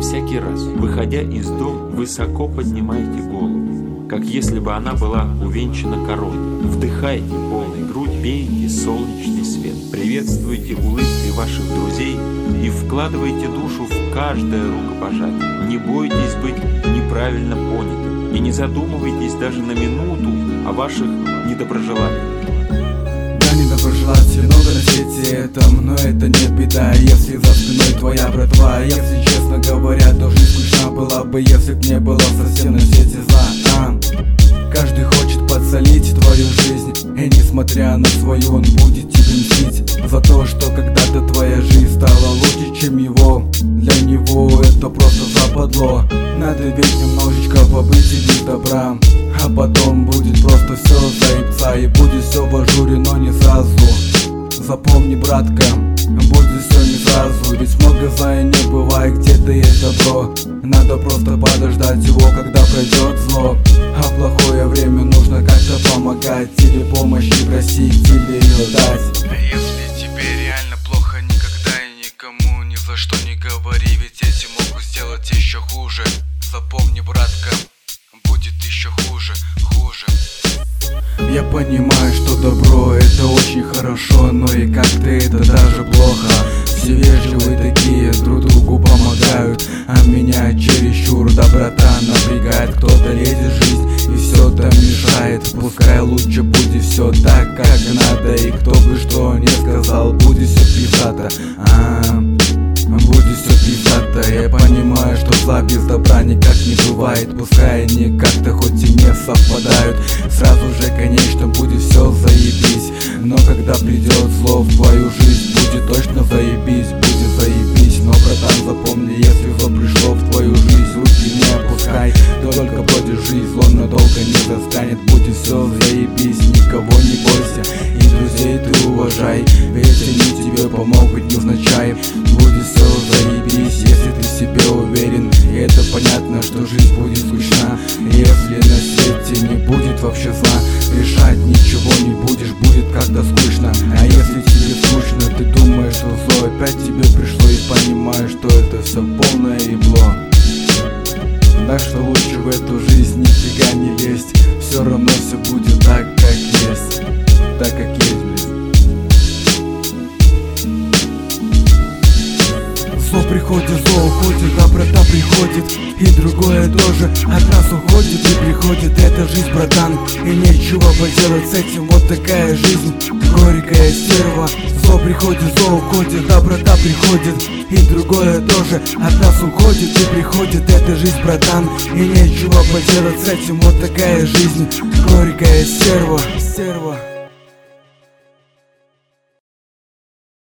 всякий раз, выходя из дома, высоко поднимаете голову, как если бы она была увенчана короной. Вдыхайте полной грудь, пейте солнечный свет, приветствуйте улыбкой ваших друзей и вкладывайте душу в каждое рукопожатие. Не бойтесь быть неправильно понятым и не задумывайтесь даже на минуту о ваших недоброжелателях. Недоброжелателей много на свете этом, но это не беда, если за спиной твоя братва. Если честно говоря, то жизнь скучна была бы, если б не было совсем на свете зла. Каждый хочет подсолить твою жизнь, и несмотря на свою, он будет тебе мстить за то, что когда-то твоя жизнь стала лучше, чем его. Для него это просто западло. Надо ведь немножечко побыть и без добра, а потом будет просто все заебца, и будет все в ажуре, но не сразу. Запомни, братка, будет все не сразу, ведь много зла и не бывает, где-то есть добро. Надо просто подождать его, когда пройдет зло, а плохое время нужно как-то помогать, или помощи просить, или ее дать. А если тебе реально плохо, никогда и никому ни за что не говори, ведь эти могут сделать еще хуже. Запомни, братка, будет еще хуже. Я понимаю, что добро это очень хорошо, но и как-то это даже плохо. Все вежливые такие, друг другу помогают, а меня чересчур доброта напрягает. Кто-то лезет в жизнь и все там мешает. Пускай лучше будет все так, как надо, и кто бы что ни сказал, будет все пиздато. Будет все пиздато. Я понимаю, что зла без добра никак не бывает. Пускай они как-то хоть и не совпадают, сразу же, конечно, будет все заебись. Но когда придет зло в твою жизнь, будет точно заебись, будет заебись. Но, братан, запомни, если зло пришло в твою жизнь, руки не опускай, только продержи, зло надолго не застанет. Будет все заебись, никого не бойся, и друзей ты уважай, ведь они тебе помогут невзначай. Будет все заебись, если ты в себе уверен, и это понятно, что жизнь будет скучна. Если на свете не будет вообще зла, решать ничего не будешь, будет как-то скучно. А если тебе скучно, ты думаешь, что зло опять тебе пришло, и понимаешь, что это все полное ебло. Так что лучше в эту жизнь нифига не лезть, все равно все будет так, как есть. Так, как есть, блин. Зло приходит, зло уходит, доброта приходит, и другое тоже от нас уходит и приходит. Это жизнь, братан, и нечего поделать с этим, вот такая жизнь, горькая стерва. Зло приходит, зло уходит, доброта приходит, и другое тоже от нас уходит и приходит. Это жизнь, братан, и нечего поделать с этим, вот такая жизнь, горькая стерва.